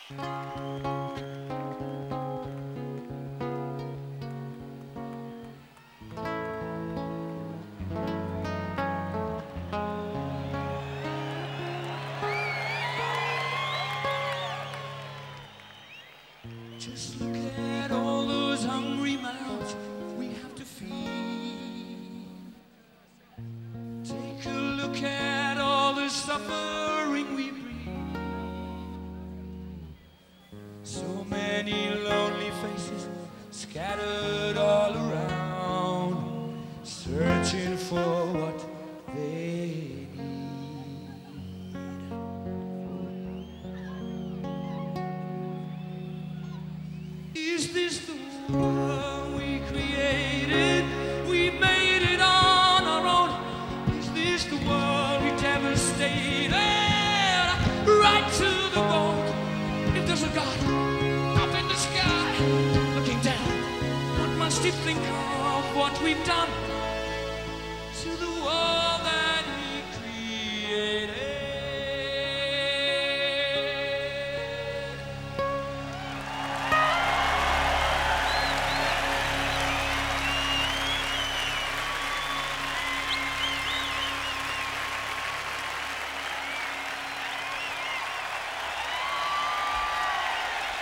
Just look at all those hungry mouths we have to feed. Take a look at all the suffering we breed. So many lonely faces scattered all around, searching for what they need. Is this the world we created? We made it on our own. Is this the world we devastated? Right to the bone. If there's a God up in the sky looking down, what must he think of what we've done to the world?